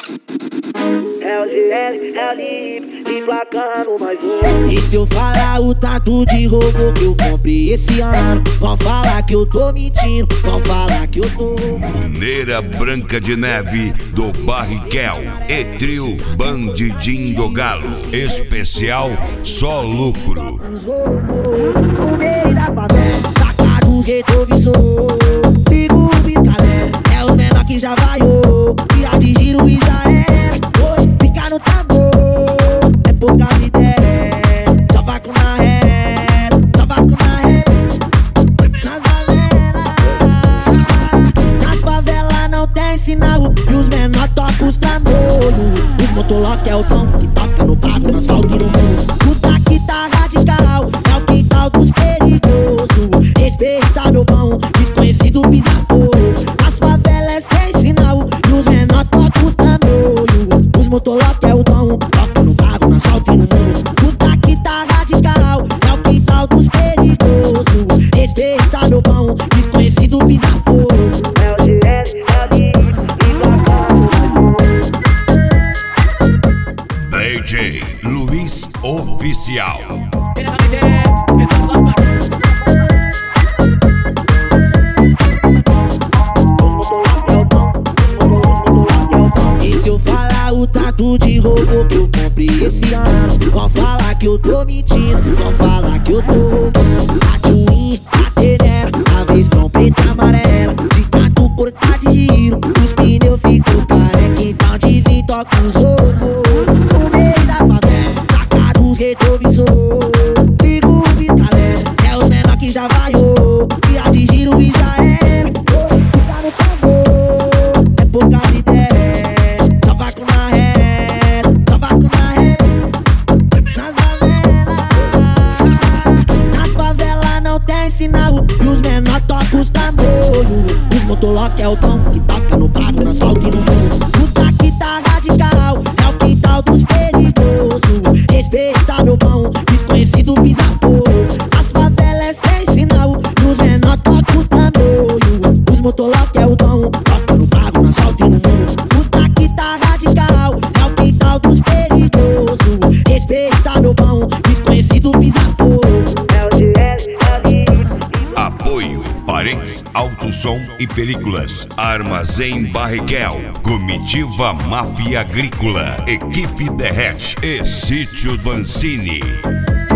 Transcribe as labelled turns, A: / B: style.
A: É o GL, é o Lip, emplacando mais um.
B: E se eu falar o tanto de roubo que eu comprei esse ano, vão falar que eu tô mentindo, vão falar que eu tô roubando.
C: Neira Branca de Neve do Barriquel e trio Bandidinho do Galo. Especial Só Lucro.
B: Os roubos no meio da favela, saca do retrovisor, liga o piscalé, é os menor que já vaiou, tira de giro e já era. Oi, fica no tambor, é poucas ideias, tabaco na ré, tabaco na ré. Nas favelas não tem sinal e os menor tocam os tambores. Os motolock é o tom que toca no barro, no asfalto e no muro. O daqui tá radical, é o quintal dos perigosos. Respeita meu pão, desconhecido pisa fogo. Nas favelas é sem sinal e os menor tocam os tambores. Os motolock é o tom, toca no barro, no asfalto e no muro. O daqui tá radical, é o quintal dos perigosos. Respeita meu pão, desconhecido pisa fogo.
A: É o GL, é o Lip, emplacando mais um.
C: DJ Luiz Oficial.
B: E se eu falar o tanto de roubo que eu comprei esse ano, vão falar que eu tô mentindo, vão falar que eu tô roubando. A Twin, a Tenera, a Vestão preta e amarela, de canto porta de giro, os pneus ficam careca, então de vir toca os roubos. No meio da favela, saca do retrovisor, liga o piscalé, é os menor que já vaiou, tira de giro e já era. Fica no tambor, é poucas ideias, tabaco na ré, tabaco na ré. Nas favelas não tem sinal e os menor tocam os tambores. Os motolock é o tom que toca no barro, no asfalto e no muro. O daqui tá radical, é o quintal dos perigosos. Respeita meu pão, desconhecido pisa fogo. As favelas é sem sinal e os menor tocam os tambores. Os motolock é o tom, toca no barro, no asfalto e no muro. O daqui tá radical, é o quintal dos perigosos. Respeita meu pão, desconhecido pisa fogo.
A: É o GL, é o Lip.
C: Apoio Parentes Alto Som e Películas. Armazém Barriquel. Comitiva Máfia Agrícola. Equipe Derrete e Sítio Vancini.